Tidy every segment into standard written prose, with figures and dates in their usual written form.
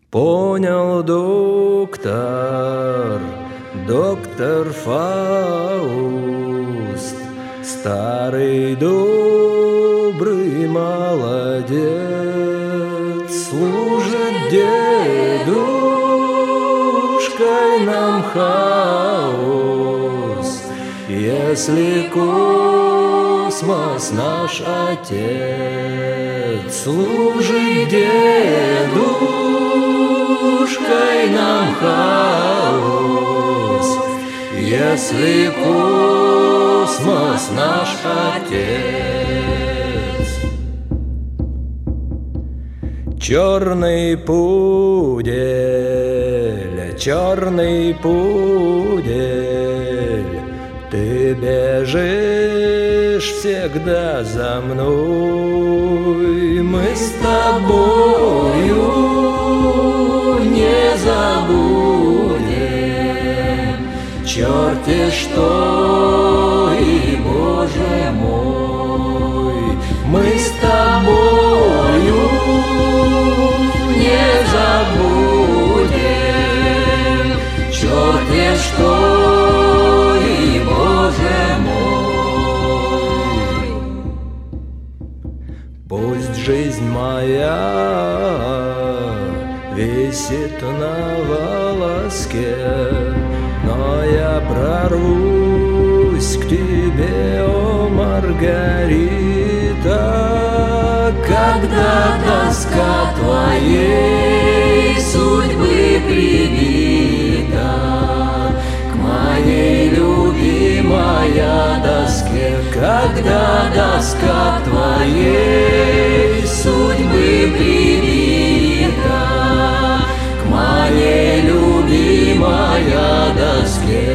Понял доктор Фауст, старый добрый молодец, служит дедушкой нам хаос. Если космос наш отец, служит дедушкой нам хаос. Если космос наш отец. Черный пудель, ты бежишь всегда за мной. Мы с тобою не забудем черти что и Боже мой. Мы с тобою не забудем черти что и Боже мой. Пусть жизнь моя висит на волоске, но я прорвусь к тебе, о Маргарита, когда тоска твоей судьбы прибита к моей любимой доске, когда доска твоей судьбы прибита к моей любимой доске.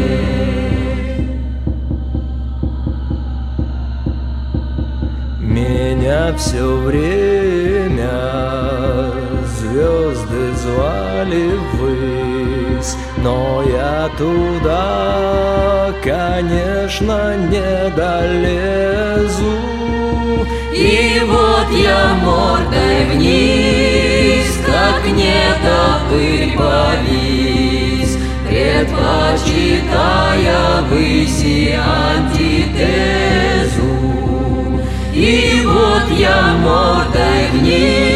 Меня все время звезды звали ввысь, но я туда, конечно, не долезу. И вот я мордой вниз, как нетопырь повис, предпочитая выси антитезу. И вот я мордой вниз,